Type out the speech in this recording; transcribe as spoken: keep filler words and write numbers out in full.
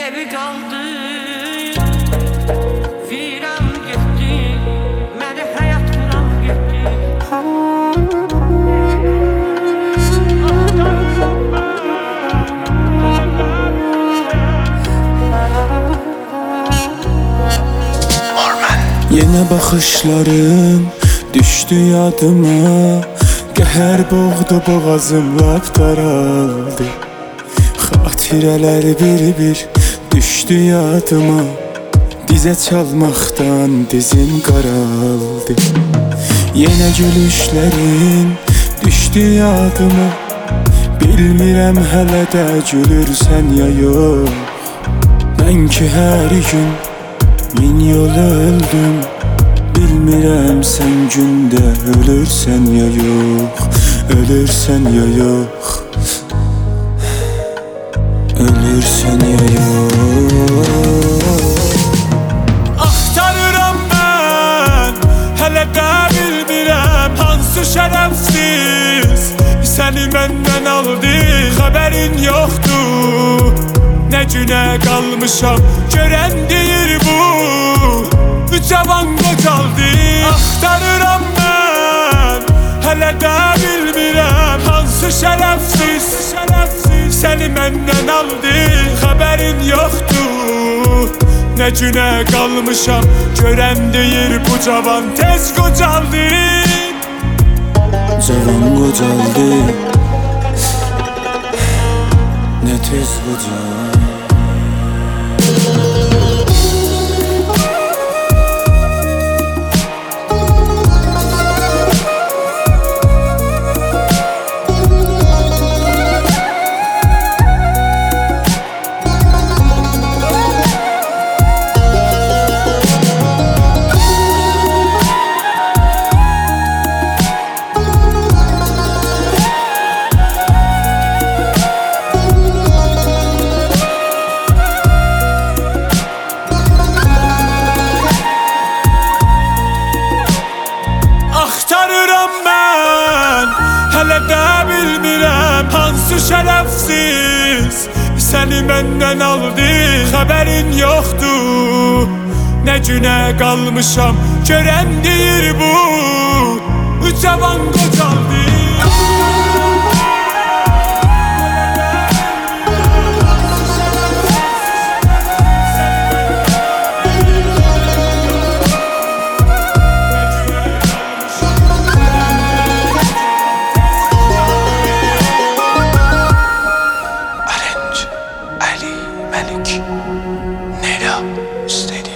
evi kaldı, viran getdi, məni həyat vuran getdi. Yine bakışların düştü yadıma, qəhər boğdu boğazım lap daraldı. Xatirələr bir-bir düşdü yadıma, dizə çalmaqdan dizim qaraldı. Yenə gülüşlərin düşdü yadıma, bilmirəm hələ də gülürsən ya yox. Mən ki hər gün min yol öldüm, bilmirəm sən gündə ölürsən ya yox, ölürsən ya yox, ölürsən ya yox. Axtarıram mən, hələ də bilmirəm hansı şərəfsiz səni məndən aldı, xəbərin yoxdur. Nə günə qalmışam, görən deyir bu cavan qocaldı. Axtarıram mən, hələ də bilmirəm hansı şərəfsiz səni məndən aldı, xəbərin yoxdur. Nə günə qalmışam, görən deyir bu cavan tez qocaldı. Cavan qocaldı, nə tez qocaldı. Axtarıram mən, hələ də bilmirəm hansı şərəfsiz səni məndən aldı, xəbərin yoxdur. Nə günə qalmışam, görən deyir bu cavan qocaldı. Ali Melik Neda Stadium.